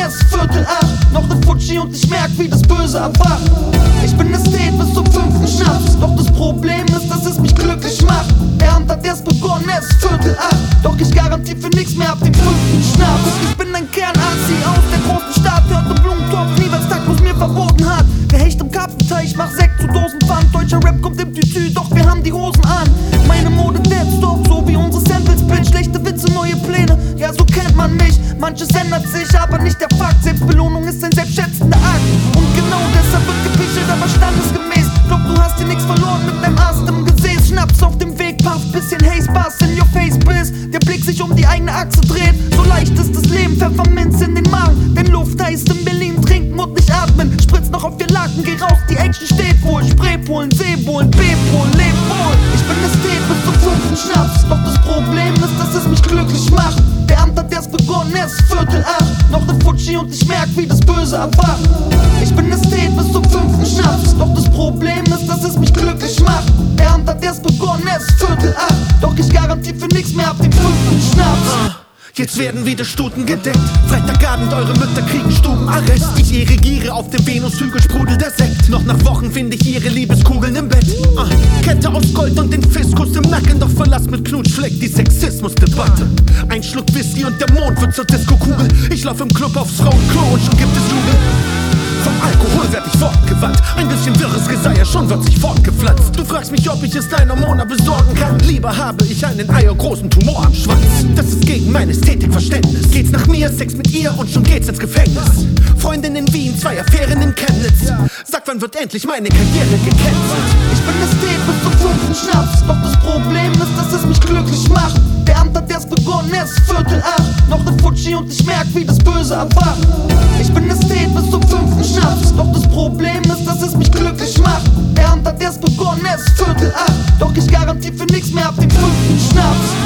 es ist 7:45. Noch ne Futschi und ich merk, wie das Böse erwacht. Ich bin Ästhet bis zum 5. Schnaps. Doch das Problem ist, dass es mich glücklich macht. Der Abend hat erst begonnen, es ist 7:45. Doch ich garantiere für nichts mehr ab dem 5. Schnaps. Ich bin ein Kern-Asi aus der großen Stadt. Hörte Blumentopf nie, weil's Takus mir verboten hat. Der Hecht im Karpfenteich, mach Sekt zu Dosenpfand. Deutscher Rap kommt im Tütü, doch wir haben die Hosen an. Meine Mode Deadstop, so wie unsere Samples, Bitch. Schlechte Witze, neue Pläne, ja so kennt man mich. Manches ändert sich, aber nicht der Fakt. Selbstbelohnung ist ein selbstschätzender Akt. Und genau deshalb wird gepichelt, aber standesgemäß. Glaub, du hast dir nichts verloren mit deinem Ast im Gesäß. Schnaps auf dem Weg, Puff, bisschen Haze, Bass in your face, bis der Blick sich um die eigene Achse dreht. So leicht ist das Leben, Pfefferminz in den Magen. Denn Luft heißt in Berlin trinken und nicht atmen. Spritz noch auf dir Laken, geh raus, die Action steht wohl. Spraypolen, Seepolen, B-Polen, leb wohl. Ich bin Ästhet bis zum 5. Schnaps. Doch das Problem ist, dass es mich glücklich macht. Der Abend hat erst begonnen, es ist 7:45. Noch ne Futschi und ich merk, wie das Böse erwacht. Ich bin Ästhet bis zum 5. Schnaps. Doch das Problem ist, dass es mich glücklich macht. Der Abend hat erst begonnen, es ist 7:45. Doch ich garantiere für nichts mehr ab dem 5. Schnaps. Jetzt werden wieder Stuten gedeckt. Freitagabend, eure Mütter kriegen Stubenarrest. Ich irrigiere auf dem Venushügel, sprudelt der Sekt. Noch nach Wochen finde ich ihre Liebeskugeln im Bett. Kette aus Gold und den Fiskus im Nacken. Doch Verlass mit Knutschfleck die Sexismusdebatte. Ein Schluck Whisky und der Mond wird zur Disco-Kugel. Ich lauf im Club aufs Frauenklo und schon gibt es Jubel. Vom Alkohol werd ich fortgewandt. Ein bisschen wirres Geseier, schon wird sich fortgepflanzt. Du fragst mich, ob ich es deiner Mona besorgen kann. Lieber habe ich einen eiergroßen Tumor am Schwanz. Das ist gegen mein Ästhetikverständnis. Geht's nach mir, Sex mit ihr und schon geht's ins Gefängnis. Freundin in Wien, 2 Affären in Chemnitz. Sag, wann wird endlich meine Karriere gecancelt? Ich bin Ästhet bis zum 5. Schnaps. Doch das Problem ist, dass es mich glücklich macht. Der Abend hat erst begonnen, es ist 7:45. Noch ne Futschi und ich merk, wie das Böse erwacht. Ich bin Ästhet bis zum 5. Schnaps. Doch das Problem ist, dass es mich glücklich macht. Der Abend hat erst begonnen, es ist 7:45. Doch ich garantiere für nichts mehr ab dem 5. Schnaps.